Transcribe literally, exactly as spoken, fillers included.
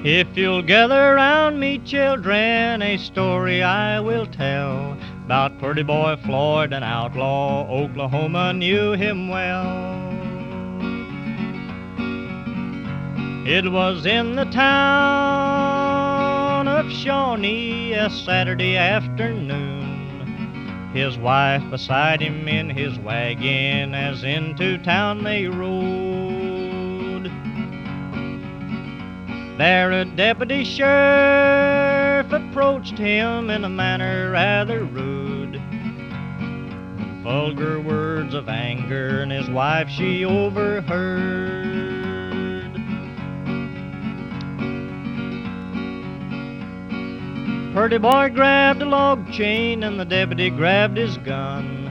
If you'll gather round me, children, a story I will tell, 'bout purty boy Floyd, an outlaw, Oklahoma knew him well. It was in the town of Shawnee, a Saturday afternoon, his wife beside him in his wagon, as into town they rode. There a deputy sheriff approached him in a manner rather rude, with vulgar words of anger, and his wife she overheard. Purty boy grabbed a log chain and the deputy grabbed his gun.